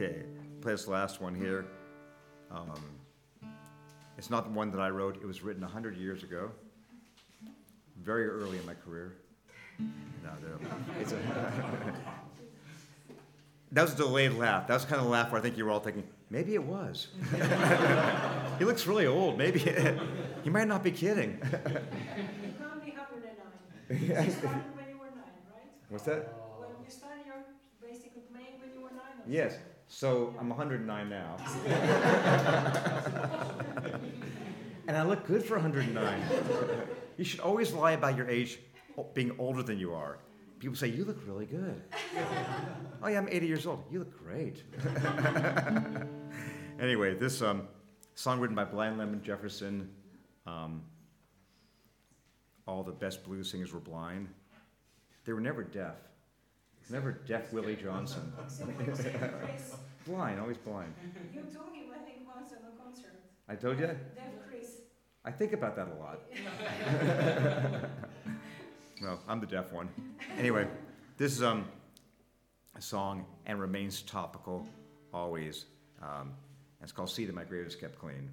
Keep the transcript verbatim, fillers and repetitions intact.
Okay, play this last one here. Um, it's not the one that I wrote. It was written one hundred years ago, very early in my career. No, no. It's a that was a delayed laugh. That was kind of the laugh where I think you were all thinking, maybe it was. He looks really old. Maybe he might not be kidding. You can't be one hundred nine. You started when you were nine, right? What's that? When you started your basically playing when you were nine? Or Yes. So I'm one hundred nine now. And I look good for one hundred nine. You should always lie about your age being older than you are. People say, you look really good. Oh yeah, I'm eighty years old. You look great. Anyway, this um, song written by Blind Lemon Jefferson. Um, all the best blues singers were blind. They were never deaf. Never deaf Willie Johnson. Chris, Blind, always blind. you told him, I think, once at a concert. I told you? Deaf Chris. I think about that a lot. Well, I'm the deaf one. Anyway, this is um, a song and remains topical always. Um, it's called See That My Grave Is Kept Clean.